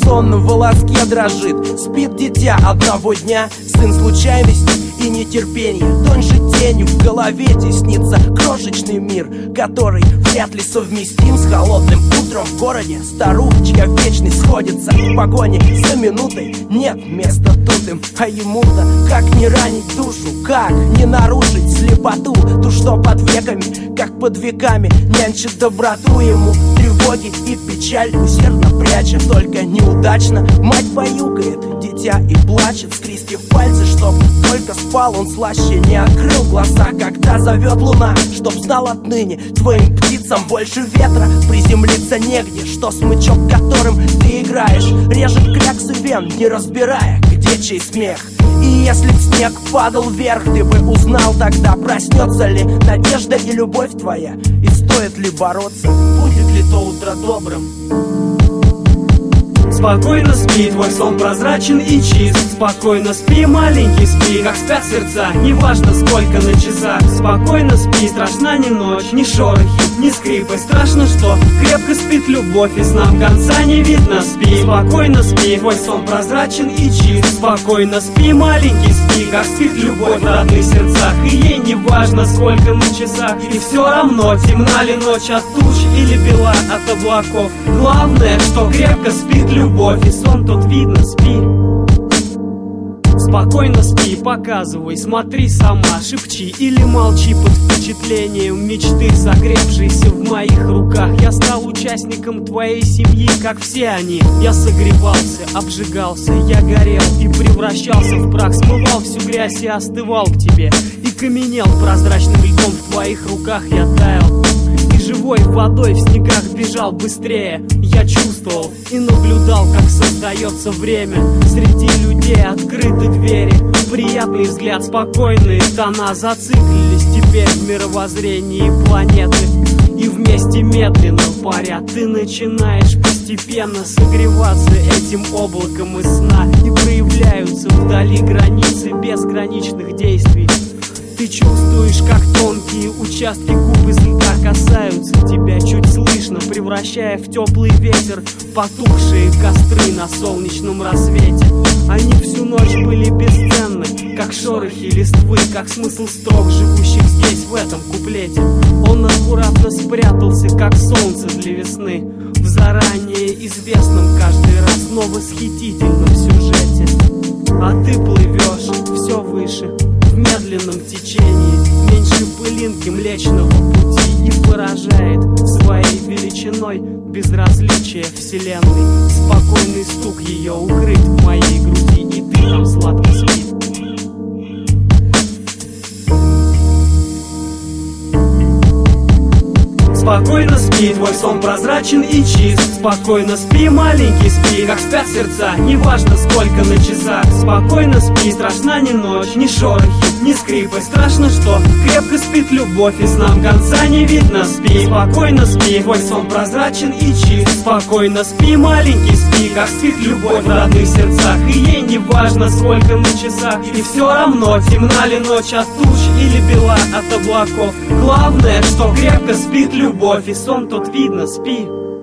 сон в волоске дрожит. Спит дитя одного дня, сын случайности и нетерпения. Тоньше тенью в голове теснится крошечный мир, который вряд ли совместим с холодным утром в городе. Старухочка вечность сходится в погоне за минутой. Нет места тут им, а ему-то как не ранить душу, как не нарушить слепоту, ту, что под веками, как под веками нянчит доброту. Ему тревоги и печаль усердно пряча, только неудачно мать баюкает дитя и плачет, скрестив пальцы, чтоб только спал он слаще, не открыл глаза, когда зовет луна. Чтоб знал отныне, твоим птицам больше ветра приземлиться негде, что смычок, которым ты играешь, режет кляксы вен, не разбирая, где чей смех. И если б снег падал вверх, ты бы узнал тогда, проснется ли надежда и любовь твоя, и стоит ли бороться, будет ли то утро добрым. Спокойно спи, твой сон прозрачен и чист. Спокойно спи, маленький, спи, как спят сердца, неважно сколько на часах. Спокойно спи, страшна ни ночь, ни шорохи, ни скрипы. Страшно, что крепко спит любовь, и снам конца не видно. Спи, спокойно спи, твой сон прозрачен и чист. Спокойно спи, маленький, спи, как спит любовь в родных сердцах. И ей не важно сколько на часах, и все равно темна ли ночь от туч или бела от облаков. Главное, что крепко спит любовь, и сон тот видно, спи. Спокойно спи, показывай, смотри сама, шепчи или молчи под впечатлением мечты, согревшейся в моих руках. Я стал участником твоей семьи, как все они. Я согревался, обжигался, я горел и превращался в прах, смывал всю грязь и остывал к тебе, и каменел прозрачным льдом в твоих руках. Я таял и живой водой в снегах бежал быстрее. Я чувствовал и наблюдал, как создается время. Среди людей открыты двери, приятный взгляд, спокойные тона зациклились теперь в мировоззрении планеты, и вместе медленно парят. Ты начинаешь постепенно согреваться этим облаком из сна, и проявляются вдали границы безграничных действий. Ты чувствуешь, как тонкие участки губ из льда касаются тебя, чуть слышно, превращая в теплый ветер потухшие костры на солнечном рассвете. Они всю ночь были бесценны, как шорохи листвы, как смысл строк, живущих здесь в этом куплете. Он аккуратно спрятался, как солнце для весны, в заранее известном каждый раз, но восхитительном сюжете. А ты плывешь все выше, в медленном течении, меньше пылинки Млечного Пути, и поражает своей величиной безразличие вселенной. Спокойный стук ее укрыт в моей груди, и ты там сладко спи. Спокойно спи, твой сон прозрачен и чист. Спокойно спи, маленький, спи, как спят сердца, неважно сколько на часах. Спокойно спи, страшна ни ночь, ни шорохи, ни скрипы. Страшно, что крепко спит любовь, и снам конца не видно. Спи, спокойно спи, твой сон прозрачен и чист. Спокойно спи, маленький, спи, как спит любовь в родных сердцах. И ей не важно сколько на часах, и все равно темна ли ночь от туч или бела от облаков. Главное, что крепко спит любовь, и сон тот видно, спи.